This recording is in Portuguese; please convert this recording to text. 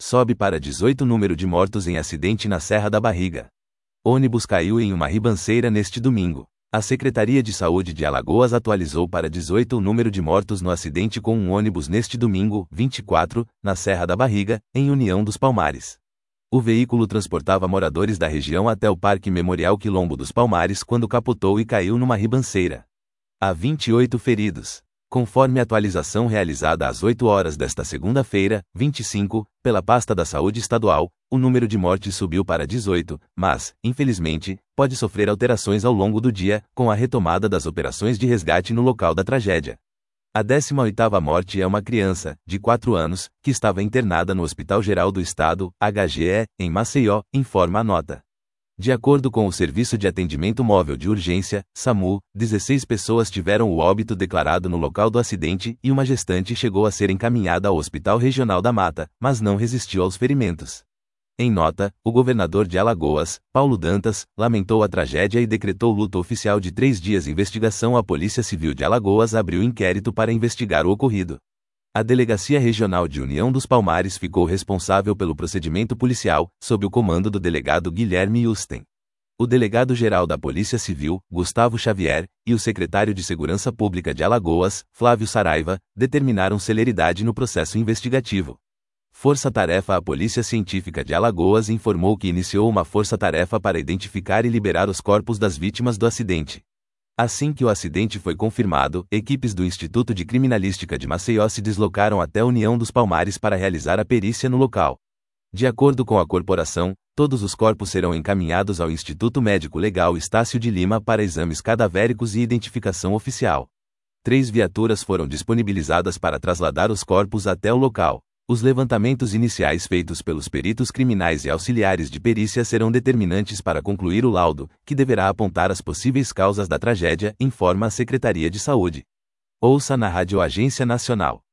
sobe para 18 o número de mortos em acidente na Serra da Barriga. Ônibus caiu em uma ribanceira neste domingo. A Secretaria de Saúde de Alagoas atualizou para 18 o número de mortos no acidente com um ônibus neste domingo, 24, na Serra da Barriga, em União dos Palmares. O veículo transportava moradores da região até o Parque Memorial Quilombo dos Palmares quando capotou e caiu numa ribanceira. Há 28 feridos. Conforme a atualização realizada às 8 horas desta segunda-feira, 25, pela Pasta da Saúde Estadual, o número de mortes subiu para 18, mas, infelizmente, pode sofrer alterações ao longo do dia, com a retomada das operações de resgate no local da tragédia. A 18ª morte é uma criança, de 4 anos, que estava internada no Hospital Geral do Estado, HGE, em Maceió, informa a nota. De acordo com o Serviço de Atendimento Móvel de Urgência, SAMU, 16 pessoas tiveram o óbito declarado no local do acidente e uma gestante chegou a ser encaminhada ao Hospital Regional da Mata, mas não resistiu aos ferimentos. Em nota, o governador de Alagoas, Paulo Dantas, lamentou a tragédia e decretou luto oficial de 3 dias. Investigação. A Polícia Civil de Alagoas abriu inquérito para investigar o ocorrido. A Delegacia Regional de União dos Palmares ficou responsável pelo procedimento policial, sob o comando do delegado Guilherme Usten. O delegado-geral da Polícia Civil, Gustavo Xavier, e o secretário de Segurança Pública de Alagoas, Flávio Saraiva, determinaram celeridade no processo investigativo. Força-tarefa. A Polícia Científica de Alagoas informou que iniciou uma força-tarefa para identificar e liberar os corpos das vítimas do acidente. Assim que o acidente foi confirmado, equipes do Instituto de Criminalística de Maceió se deslocaram até a União dos Palmares para realizar a perícia no local. De acordo com a corporação, todos os corpos serão encaminhados ao Instituto Médico Legal Estácio de Lima para exames cadavéricos e identificação oficial. 3 viaturas foram disponibilizadas para trasladar os corpos até o local. Os levantamentos iniciais feitos pelos peritos criminais e auxiliares de perícia serão determinantes para concluir o laudo, que deverá apontar as possíveis causas da tragédia, informa a Secretaria de Saúde. Ouça na Rádio Agência Nacional.